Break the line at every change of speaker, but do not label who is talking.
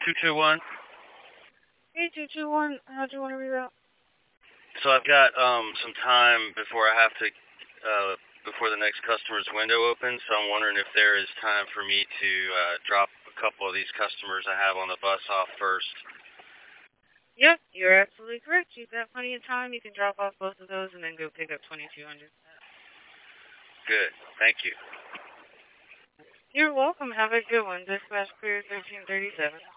221.
Hey, 221, how'd you want to reroute?
So I've got some time before I have to before the next customer's window opens. So I'm wondering if there is time for me to drop a couple of these customers I have on the bus off first.
Yep, you're absolutely correct. You've got plenty of time. You can drop off both of those and then go pick up 2200.
Good. Thank you.
You're welcome. Have a good one. Dispatch clear 1337.